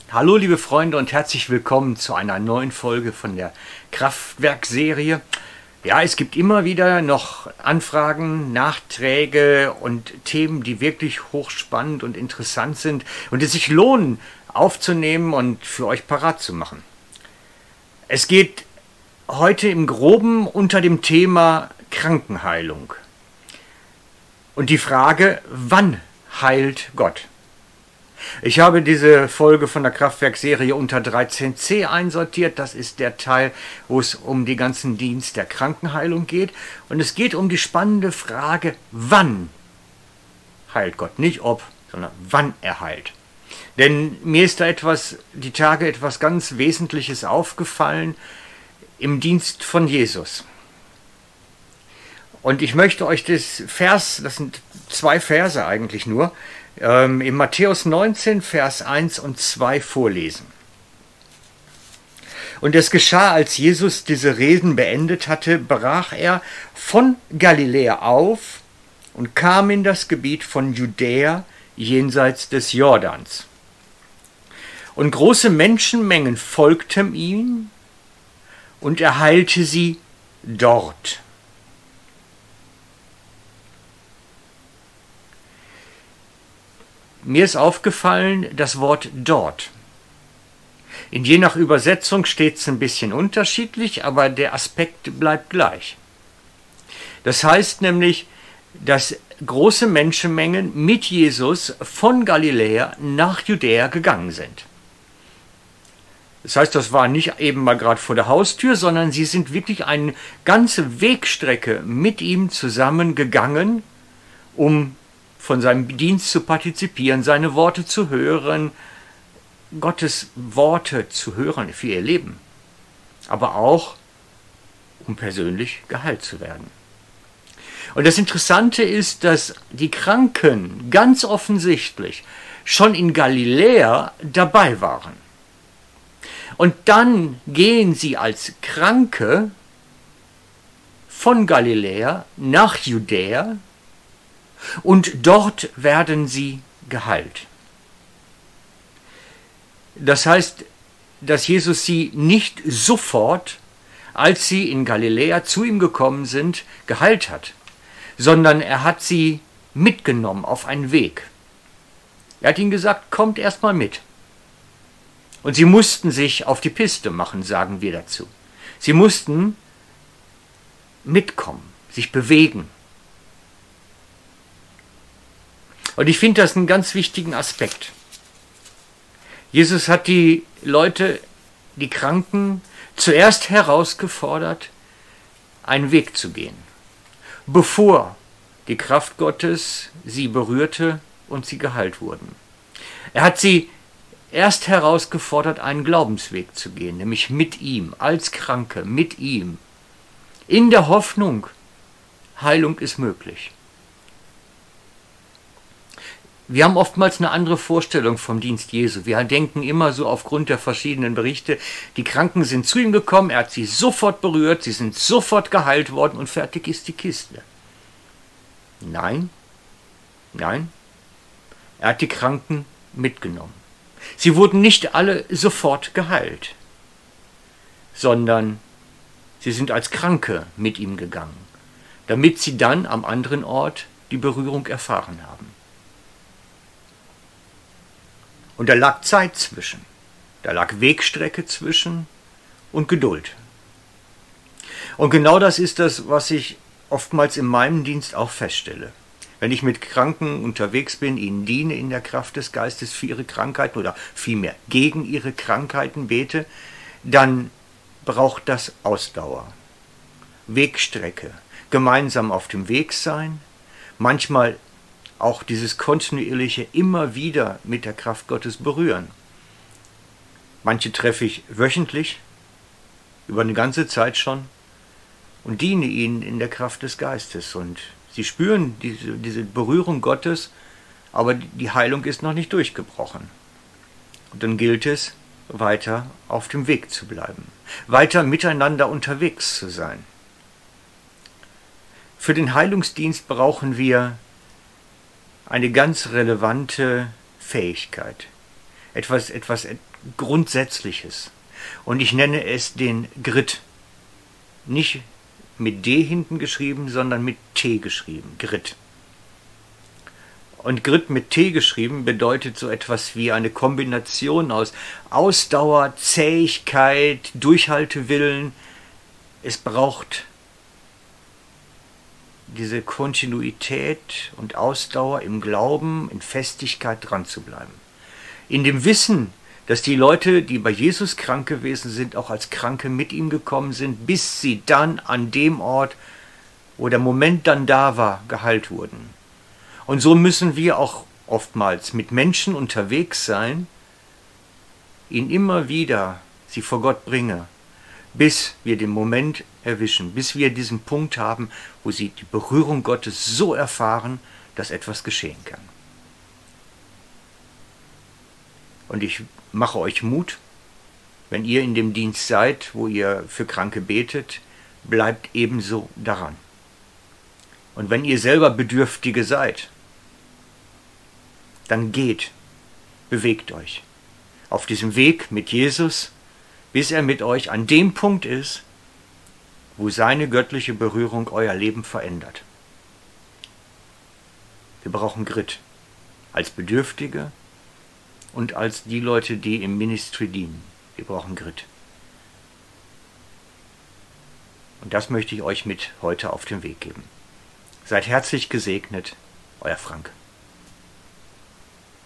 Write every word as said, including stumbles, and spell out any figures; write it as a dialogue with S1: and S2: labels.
S1: Hallo liebe Freunde und herzlich willkommen zu einer neuen Folge von der Kraftwerk-Serie. Ja, es gibt immer wieder noch Anfragen, Nachträge und Themen, die wirklich hochspannend und interessant sind und es sich lohnen aufzunehmen und für euch parat zu machen. Es geht heute im Groben unter dem Thema Krankenheilung und die Frage, wann heilt Gott? Ich habe diese Folge von der Kraftwerk-Serie unter dreizehn c einsortiert. Das ist der Teil, wo es um den ganzen Dienst der Krankenheilung geht. Und es geht um die spannende Frage, wann heilt Gott? Nicht ob, sondern wann er heilt. Denn mir ist da etwas, die Tage etwas ganz Wesentliches aufgefallen im Dienst von Jesus. Und ich möchte euch das Vers, das sind zwei Verse eigentlich nur, ähm, in Matthäus neunzehn, Vers eins und zwei vorlesen. Und es geschah, als Jesus diese Reden beendet hatte, brach er von Galiläa auf und kam in das Gebiet von Judäa jenseits des Jordans. Und große Menschenmengen folgten ihm, und er heilte sie dort. Mir ist aufgefallen, das Wort dort. In je nach Übersetzung steht es ein bisschen unterschiedlich, aber der Aspekt bleibt gleich. Das heißt nämlich, dass große Menschenmengen mit Jesus von Galiläa nach Judäa gegangen sind. Das heißt, das war nicht eben mal gerade vor der Haustür, sondern sie sind wirklich eine ganze Wegstrecke mit ihm zusammen gegangen, um von seinem Dienst zu partizipieren, seine Worte zu hören, Gottes Worte zu hören für ihr Leben, aber auch, um persönlich geheilt zu werden. Und das Interessante ist, dass die Kranken ganz offensichtlich schon in Galiläa dabei waren. Und dann gehen sie als Kranke von Galiläa nach Judäa, und dort werden sie geheilt. Das heißt, dass Jesus sie nicht sofort, als sie in Galiläa zu ihm gekommen sind, geheilt hat, sondern er hat sie mitgenommen auf einen Weg. Er hat ihnen gesagt, kommt erst mal mit. Und sie mussten sich auf die Piste machen, sagen wir dazu. Sie mussten mitkommen, sich bewegen. Und ich finde das einen ganz wichtigen Aspekt. Jesus hat die Leute, die Kranken, zuerst herausgefordert, einen Weg zu gehen, bevor die Kraft Gottes sie berührte und sie geheilt wurden. Er hat sie erst herausgefordert, einen Glaubensweg zu gehen, nämlich mit ihm, als Kranke, mit ihm, in der Hoffnung, Heilung ist möglich. Wir haben oftmals eine andere Vorstellung vom Dienst Jesu. Wir denken immer so aufgrund der verschiedenen Berichte, die Kranken sind zu ihm gekommen, er hat sie sofort berührt, sie sind sofort geheilt worden und fertig ist die Kiste. Nein, nein, er hat die Kranken mitgenommen. Sie wurden nicht alle sofort geheilt, sondern sie sind als Kranke mit ihm gegangen, damit sie dann am anderen Ort die Berührung erfahren haben. Und da lag Zeit zwischen, da lag Wegstrecke zwischen und Geduld. Und genau das ist das, was ich oftmals in meinem Dienst auch feststelle. Wenn ich mit Kranken unterwegs bin, ihnen diene in der Kraft des Geistes für ihre Krankheiten oder vielmehr gegen ihre Krankheiten bete, dann braucht das Ausdauer, Wegstrecke, gemeinsam auf dem Weg sein, manchmal auch dieses kontinuierliche immer wieder mit der Kraft Gottes berühren. Manche treffe ich wöchentlich, über eine ganze Zeit schon, und diene ihnen in der Kraft des Geistes. Und sie spüren diese, diese Berührung Gottes, aber die Heilung ist noch nicht durchgebrochen. Und dann gilt es, weiter auf dem Weg zu bleiben, weiter miteinander unterwegs zu sein. Für den Heilungsdienst brauchen wir eine ganz relevante Fähigkeit, etwas, etwas Grundsätzliches. Und ich nenne es den Grit. Nicht mit D hinten geschrieben, sondern mit T geschrieben. Grit. Und Grit mit T geschrieben bedeutet so etwas wie eine Kombination aus Ausdauer, Zähigkeit, Durchhaltewillen. Es braucht diese Kontinuität und Ausdauer im Glauben, in Festigkeit dran zu bleiben. In dem Wissen, dass die Leute, die bei Jesus krank gewesen sind, auch als Kranke mit ihm gekommen sind, bis sie dann an dem Ort, wo der Moment dann da war, geheilt wurden. Und so müssen wir auch oftmals mit Menschen unterwegs sein, ihnen immer wieder sie vor Gott bringen, bis wir den Moment erwischen, bis wir diesen Punkt haben, wo sie die Berührung Gottes so erfahren, dass etwas geschehen kann. Und ich mache euch Mut, wenn ihr in dem Dienst seid, wo ihr für Kranke betet, bleibt ebenso daran. Und wenn ihr selber Bedürftige seid, dann geht, bewegt euch auf diesem Weg mit Jesus, bis er mit euch an dem Punkt ist, wo seine göttliche Berührung euer Leben verändert. Wir brauchen Grit als Bedürftige und als die Leute, die im Ministry dienen. Wir brauchen Grit. Und das möchte ich euch mit heute auf den Weg geben. Seid herzlich gesegnet, euer Frank.